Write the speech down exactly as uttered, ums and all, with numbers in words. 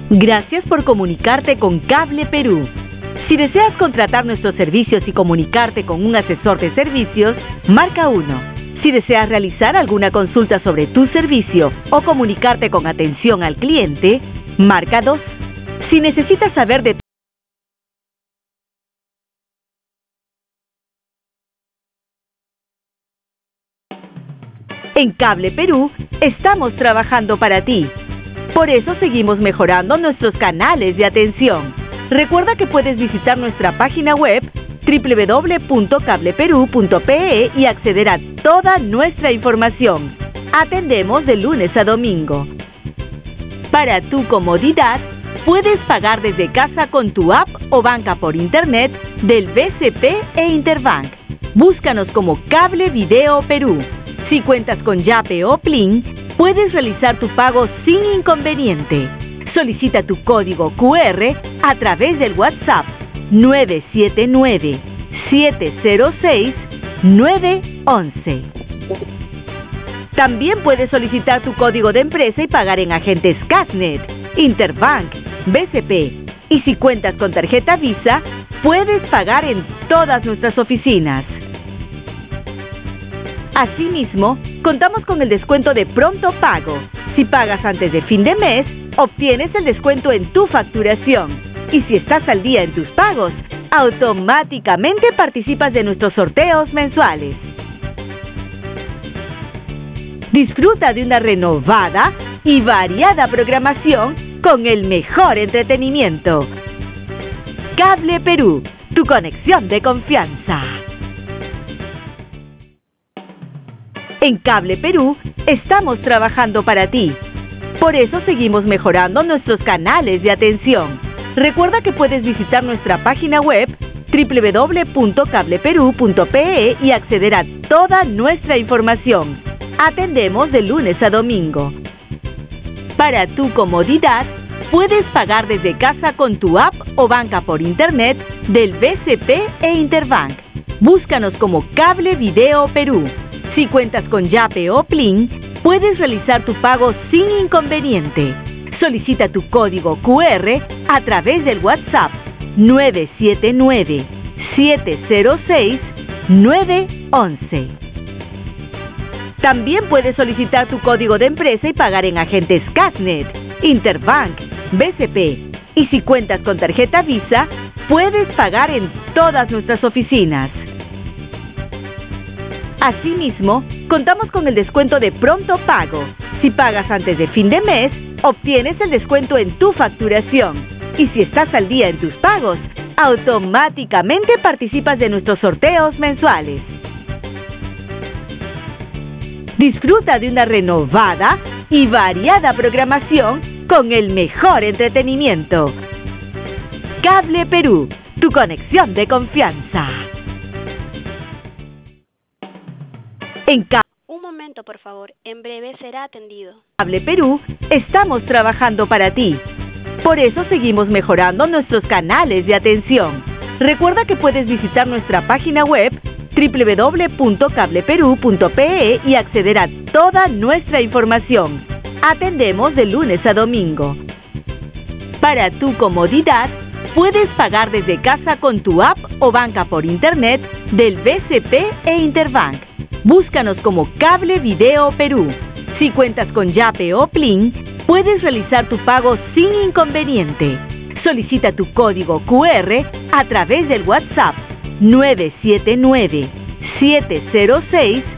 Gracias por comunicarte con Cable Perú. Si deseas contratar nuestros servicios y comunicarte con un asesor de servicios, marca uno. Si deseas realizar alguna consulta sobre tu servicio o comunicarte con atención al cliente, marca dos. Si necesitas saber de En Cable Perú, estamos trabajando para ti. Por eso seguimos mejorando nuestros canales de atención. Recuerda que puedes visitar nuestra página web doble u doble u doble u punto cable perú punto pe e y acceder a toda nuestra información. Atendemos de lunes a domingo. Para tu comodidad, puedes pagar desde casa con tu app o banca por internet del B C P e Interbank. Búscanos como Cable Video Perú. Si cuentas con Yape o Plin, puedes realizar tu pago sin inconveniente. Solicita tu código cu erre a través del WhatsApp nueve siete nueve, siete cero seis, nueve once. También puedes solicitar tu código de empresa y pagar en agentes Casnet, Interbank, B C P. Y si cuentas con tarjeta Visa, puedes pagar en todas nuestras oficinas. Asimismo, contamos con el descuento de pronto pago. Si pagas antes de fin de mes, obtienes el descuento en tu facturación. Y si estás al día en tus pagos, automáticamente participas de nuestros sorteos mensuales. Disfruta de una renovada y variada programación con el mejor entretenimiento. Cable Perú, tu conexión de confianza. En Cable Perú, estamos trabajando para ti. Por eso seguimos mejorando nuestros canales de atención. Recuerda que puedes visitar nuestra página web doble u doble u doble u punto cable perú punto pe e y acceder a toda nuestra información. Atendemos de lunes a domingo. Para tu comodidad, puedes pagar desde casa con tu app o banca por internet del B C P e Interbank. Búscanos como Cable Video Perú. Si cuentas con Yape o Plin, puedes realizar tu pago sin inconveniente. Solicita tu código cu erre a través del WhatsApp nueve siete nueve, siete cero seis, nueve once. También puedes solicitar tu código de empresa y pagar en agentes Casnet, Interbank, B C P. Y si cuentas con tarjeta Visa, puedes pagar en todas nuestras oficinas. Asimismo, contamos con el descuento de pronto pago. Si pagas antes de fin de mes, obtienes el descuento en tu facturación. Y si estás al día en tus pagos, automáticamente participas de nuestros sorteos mensuales. Disfruta de una renovada y variada programación con el mejor entretenimiento. Cable Perú, tu conexión de confianza. En Ca- Un momento, por favor. En breve será atendido. Cable Perú, estamos trabajando para ti. Por eso seguimos mejorando nuestros canales de atención. Recuerda que puedes visitar nuestra página web doble u doble u doble u punto cable perú punto pe e y acceder a toda nuestra información. Atendemos de lunes a domingo. Para tu comodidad, puedes pagar desde casa con tu app o banca por internet del B C P e Interbank. Búscanos como Cable Video Perú. Si cuentas con Yape o Plin, puedes realizar tu pago sin inconveniente. Solicita tu código cu erre a través del WhatsApp nueve siete nueve, siete cero seis,